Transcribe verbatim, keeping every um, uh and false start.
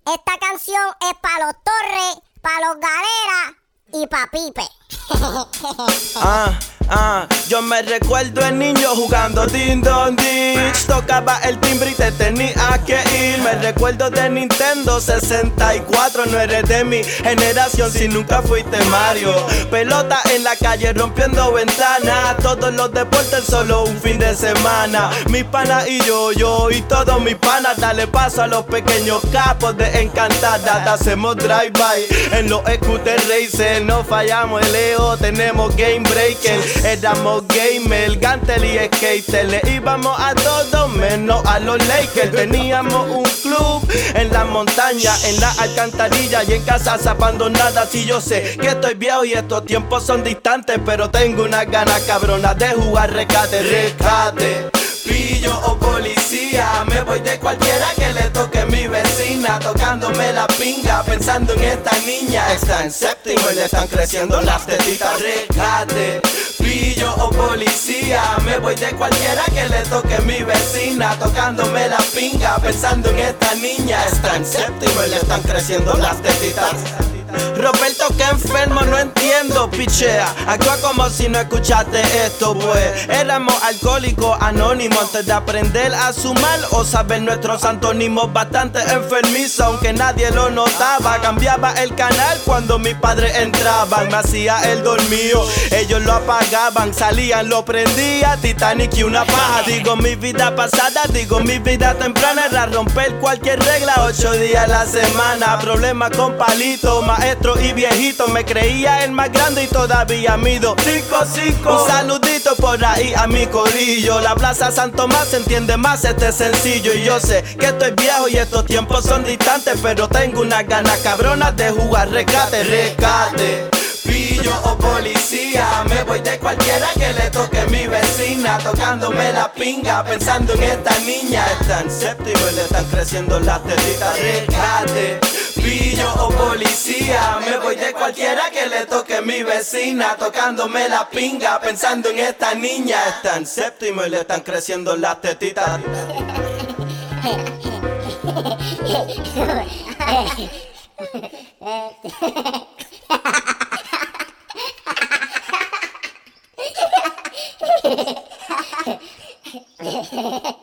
Esta canción es para los Torres, para los Galera y para Pipe. Ah, ah, yo me recuerdo el niño jugando Ding Dong Ditch. Tocaba el timbre y te tenía que ir. Me recuerdo de Nintendo sesenta y cuatro. No eres de mi generación si nunca fuiste Mario. Pelota en la calle rompiendo ventanas. Todos los deportes solo un fin de semana. Mis panas y yo, yo y todos mis panas. Dale paso a los pequeños capos de Encantada. Hacemos drive-by en los scooter racer. No fallamos el E O, tenemos game breaker. Éramos gamer, gantel y skater. Le íbamos a todos menos a los Lakers. Teníamos un club en la montaña, en la alcantarilla y en casas abandonadas. Y yo sé que estoy viejo y estos tiempos son distantes, pero tengo unas ganas cabronas de jugar rescate, rescate. Pillo o policía, me voy de cualquiera que le toque mi vecina, tocándome la pinga, pensando en esta niña. Está en séptimo y le están creciendo las tetitas. Rescate. Pillo o policía, me voy de cualquiera que le toque mi vecina, tocándome la pinga, pensando en esta niña. Está en séptimo y le están creciendo las tetitas. Roberto, que enfermo, no entiendo, pichea. Actúa como si no escuchaste esto, pues. Éramos alcohólicos anónimos antes de aprender a sumar o saber nuestros antónimos. Bastante enfermizo, aunque nadie lo notaba. Cambiaba el canal cuando mis padres entraban. Me hacía el dormido, ellos lo apagaban. Salían, lo prendía, Titanic y una paja. Digo mi vida pasada, digo mi vida temprana. Era romper cualquier regla, ocho días a la semana. Problemas con palitos, maestro y viejito. Me creía el más grande y todavía mido cinco cinco. Un saludito por ahí a mi corillo. La plaza San Tomás entiende más este sencillo. Y yo sé que estoy viejo y estos tiempos son distantes, pero tengo unas ganas cabronas de jugar rescate, rescate. Pillo o policía, me voy de cualquiera que le toque mi vecina, tocándome la pinga, pensando en esta niña. Está en séptimo y le están creciendo las tetitas. Rescate. Pillo o policía, me voy de cualquiera que le toque mi vecina, tocándome la pinga, pensando en esta niña. Está en séptimo y le están creciendo las tetitas. Hehehehe